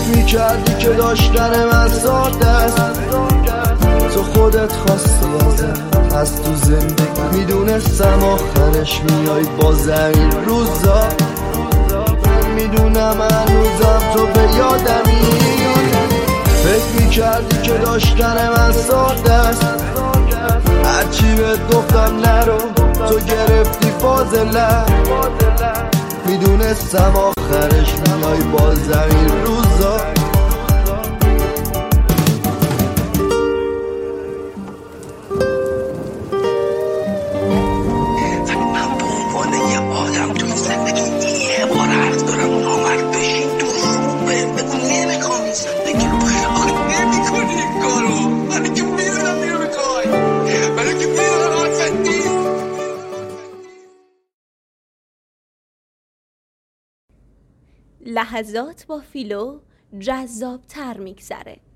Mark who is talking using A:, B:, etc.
A: میکردی که داشتن من ساده است، تو خودت خواستی ازم از تو زندگی، میدونستم آخرش میای باز این روزا. من میدونم هنوزم تو به یادمی، فکر میکردی که داشتن من ساده است، هرچی بهت گفتم نرو تو گرفتی فاضله، میدونستم آخرش میای باز این روزا.
B: لحظات با فیلو جذاب‌تر میگذره.